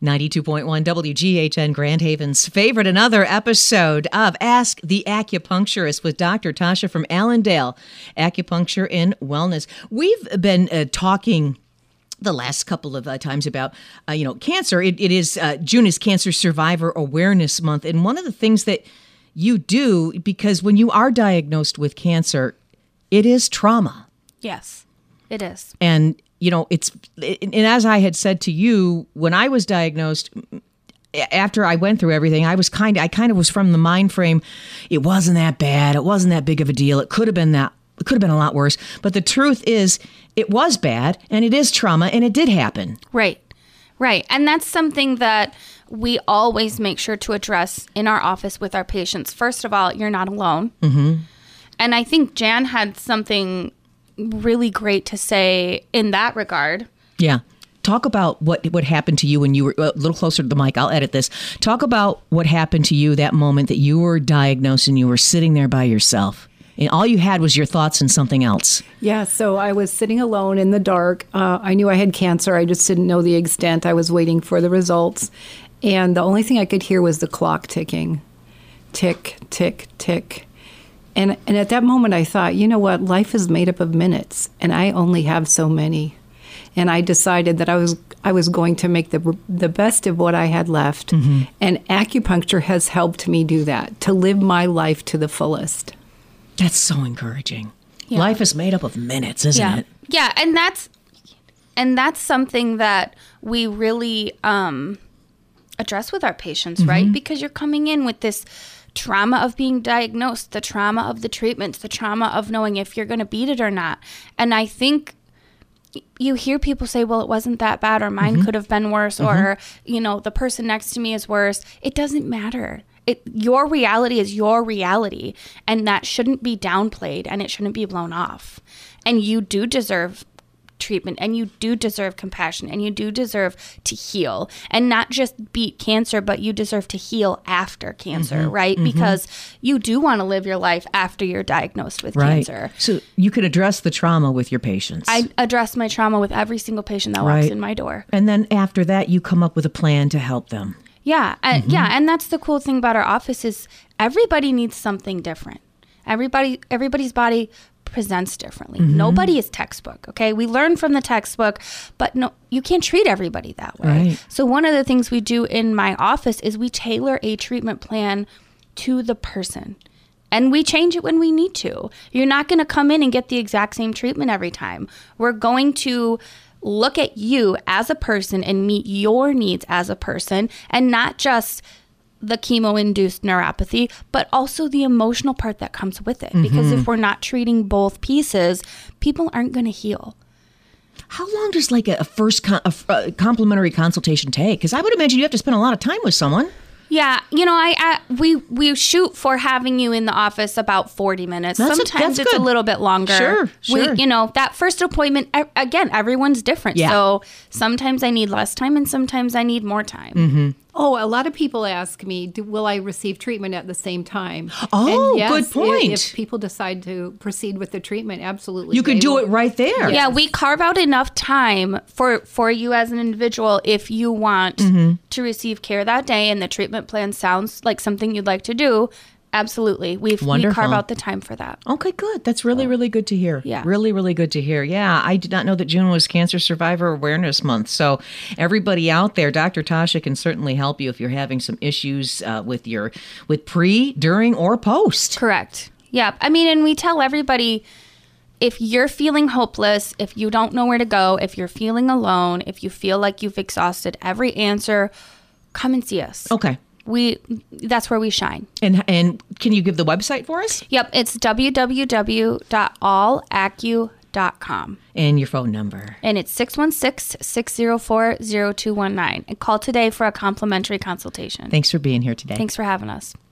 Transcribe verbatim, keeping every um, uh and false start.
ninety-two point one W G H N Grand Haven's favorite, another episode of Ask the Acupuncturist with Doctor Tasha from Allendale Acupuncture and Wellness. We've been uh, talking the last couple of uh, times about, uh, you know, cancer. It, it is, uh, June is Cancer Survivor Awareness Month. And one of the things that you do, because when you are diagnosed with cancer, it is trauma. Yes, it is. And you know, it's, and as I had said to you, when I was diagnosed, after I went through everything, I was kind of, I kind of was from the mind frame, it wasn't that bad. It wasn't that big of a deal. It could have been that, it could have been a lot worse. But the truth is, it was bad and it is trauma and it did happen. Right, right. And that's something that we always make sure to address in our office with our patients. First of all, you're not alone. Mm-hmm. And I think Jan had something really great to say in that regard. Yeah. Talk about what what happened to you when you were a little closer to the mic. I'll edit this. Talk about what happened to you that moment that you were diagnosed and you were sitting there by yourself. And all you had was your thoughts and something else. Yeah, so I was sitting alone in the dark. Uh, I knew I had cancer. I just didn't know the extent. I was waiting for the results. And the only thing I could hear was the clock ticking. Tick, tick, tick. And and at that moment, I thought, you know what? Life is made up of minutes, and I only have so many. And I decided that I was I was going to make the the best of what I had left. Mm-hmm. And acupuncture has helped me do that, to live my life to the fullest. That's so encouraging. Yeah. Life is made up of minutes, isn't yeah. it? Yeah, and that's and that's something that we really um, address with our patients, mm-hmm. right? Because you're coming in with this trauma of being diagnosed, the trauma of the treatments, the trauma of knowing if you're going to beat it or not. And I think you hear people say, well, it wasn't that bad, or mine mm-hmm. could have been worse, mm-hmm. or, you know, the person next to me is worse. It doesn't matter. It, your reality is your reality, and that shouldn't be downplayed, and it shouldn't be blown off. And you do deserve treatment, and you do deserve compassion, and you do deserve to heal, and not just beat cancer, but you deserve to heal after cancer, mm-hmm, right? Mm-hmm. Because you do want to live your life after you're diagnosed with right. cancer. So you can address the trauma with your patients. I address my trauma with every single patient that right. walks in my door. And then after that, you come up with a plan to help them. Yeah, uh, mm-hmm. yeah, and that's the cool thing about our office is everybody needs something different. Everybody, everybody's body presents differently. Mm-hmm. Nobody is textbook, okay? We learn from the textbook, but no, you can't treat everybody that way. Right. So one of the things we do in my office is we tailor a treatment plan to the person. And we change it when we need to. You're not going to come in and get the exact same treatment every time. We're going to look at you as a person and meet your needs as a person, and not just the chemo-induced neuropathy, but also the emotional part that comes with it. Mm-hmm. Because if we're not treating both pieces, people aren't going to heal. How long does like a, a first con- a, a complimentary consultation take? Because I would imagine you have to spend a lot of time with someone. Yeah, you know, I, I we we shoot for having you in the office about forty minutes. That's Sometimes a, it's good. a little bit longer. Sure, sure. We, you know, that first appointment, again, everyone's different. Yeah. So sometimes I need less time and sometimes I need more time. Mm-hmm. Oh, a lot of people ask me, do, will I receive treatment at the same time? Oh, and yes, good point. If, if people decide to proceed with the treatment, absolutely. You could do will. it right there. Yes. Yeah, we carve out enough time for, for you as an individual if you want mm-hmm. to receive care that day and the treatment plan sounds like something you'd like to do. Absolutely. We've, we carve out the time for that. Okay, good. That's really, really good to hear. Yeah. Really, really good to hear. Yeah, I did not know that June was Cancer Survivor Awareness Month. So everybody out there, Doctor Tasha can certainly help you if you're having some issues uh, with your with pre, during, or post. Correct. Yeah. I mean, and we tell everybody, if you're feeling hopeless, if you don't know where to go, if you're feeling alone, if you feel like you've exhausted every answer, come and see us. Okay. We that's where we shine. And and can you give the website for us? Yep, it's w w w dot all acu dot com. And your phone number. And it's six one six, six zero four, zero two one nine. And call today for a complimentary consultation. Thanks for being here today. Thanks for having us.